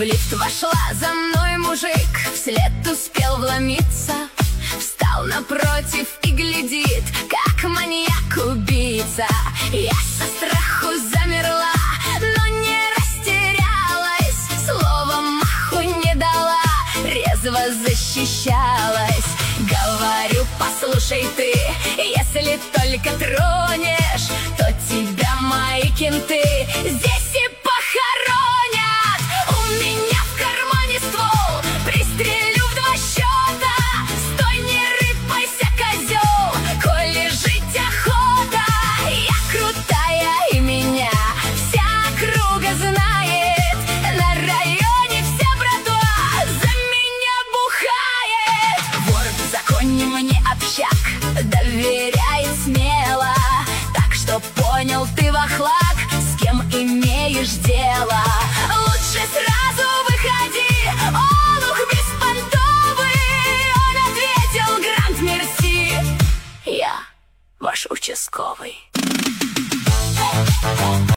лифт вошла за мной мужик, вслед успел вломиться. Встал напротив и глядит, как маньяк-убийца. Я со страху замерла, но не растерялась, словом маху не дала, резво защищалась. Говорю: послушай ты, если только тронешь, то тебя мои кенты здесь и похоронят. У меня в кармане ствол, пристрелю в 2 счета. Стой, не рыпайся, козел, коли жить охота. Я крутая, и меня вся округа знает. На районе вся братва за меня бухает. Вор в законе мне общак, доверяет смело. Так что понял ты, вахлак, с кем имеешь дело. Лучше сразу выходи, олух беспонтовый. Он ответил: грант мерси, я ваш участковый.